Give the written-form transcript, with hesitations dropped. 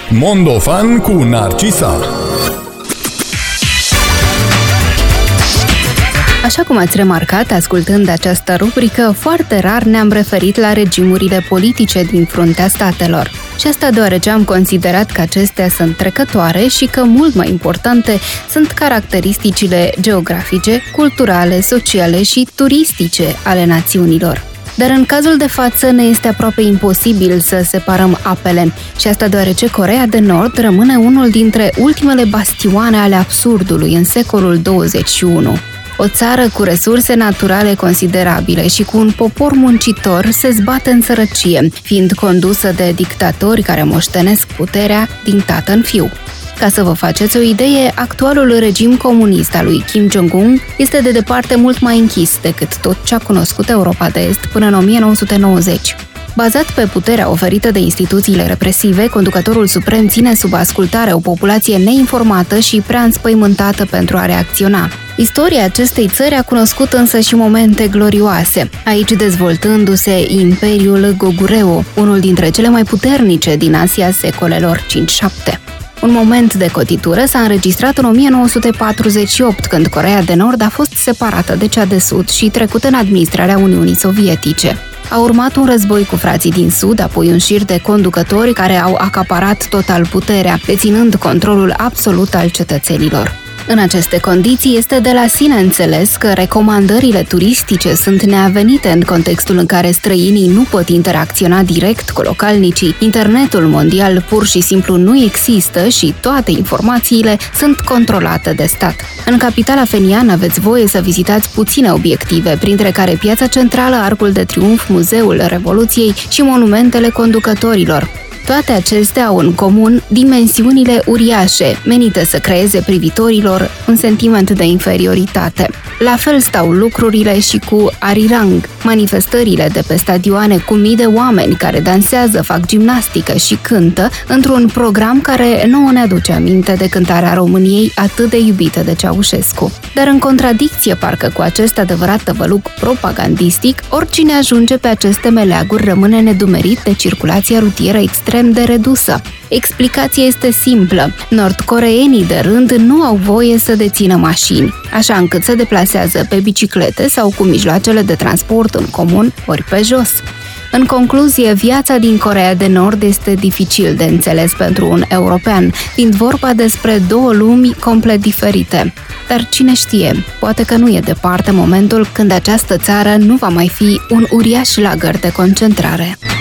Mondofan cu Narcisa. Așa cum ați remarcat, ascultând această rubrică, foarte rar ne-am referit la regimurile politice din fruntea statelor. Și asta deoarece am considerat că acestea sunt trecătoare și că mult mai importante sunt caracteristicile geografice, culturale, sociale și turistice ale națiunilor. Dar în cazul de față ne este aproape imposibil să separăm apele, și asta deoarece Coreea de Nord rămâne unul dintre ultimele bastioane ale absurdului în secolul 21. O țară cu resurse naturale considerabile și cu un popor muncitor se zbate în sărăcie, fiind condusă de dictatori care moștenesc puterea din tată în fiu. Ca să vă faceți o idee, actualul regim comunist al lui Kim Jong-un este de departe mult mai închis decât tot ce a cunoscut Europa de Est până în 1990. Bazat pe puterea oferită de instituțiile represive, conducătorul suprem ține sub ascultare o populație neinformată și prea înspăimântată pentru a reacționa. Istoria acestei țări a cunoscut însă și momente glorioase, aici dezvoltându-se Imperiul Goguryeo, unul dintre cele mai puternice din Asia secolelor 5-7. Un moment de cotitură s-a înregistrat în 1948, când Coreea de Nord a fost separată de cea de Sud și trecută în administrarea Uniunii Sovietice. A urmat un război cu frații din Sud, apoi un șir de conducători care au acaparat total puterea, deținând controlul absolut al cetățenilor. În aceste condiții, este de la sine înțeles că recomandările turistice sunt neavenite în contextul în care străinii nu pot interacționa direct cu localnicii, internetul mondial pur și simplu nu există și toate informațiile sunt controlate de stat. În capitala feniană aveți voie să vizitați puține obiective, printre care Piața Centrală, Arcul de Triunf, Muzeul Revoluției și monumentele conducătorilor. Toate acestea au în comun dimensiunile uriașe, menite să creeze privitorilor un sentiment de inferioritate. La fel stau lucrurile și cu Arirang, manifestările de pe stadioane cu mii de oameni care dansează, fac gimnastică și cântă într-un program care nouă ne aduce aminte de cântarea României atât de iubită de Ceaușescu. Dar în contradicție parcă cu acest adevărat tăvăluc propagandistic, oricine ajunge pe aceste meleaguri rămâne nedumerit de circulația rutieră extrem de redusă. Explicația este simplă. Nordcoreenii de rând nu au voie să dețină mașini, așa încât se deplasează pe biciclete sau cu mijloacele de transport în comun ori pe jos. În concluzie, viața din Coreea de Nord este dificil de înțeles pentru un european, fiind vorba despre două lumi complet diferite. Dar cine știe, poate că nu e departe momentul când această țară nu va mai fi un uriaș lagăr de concentrare.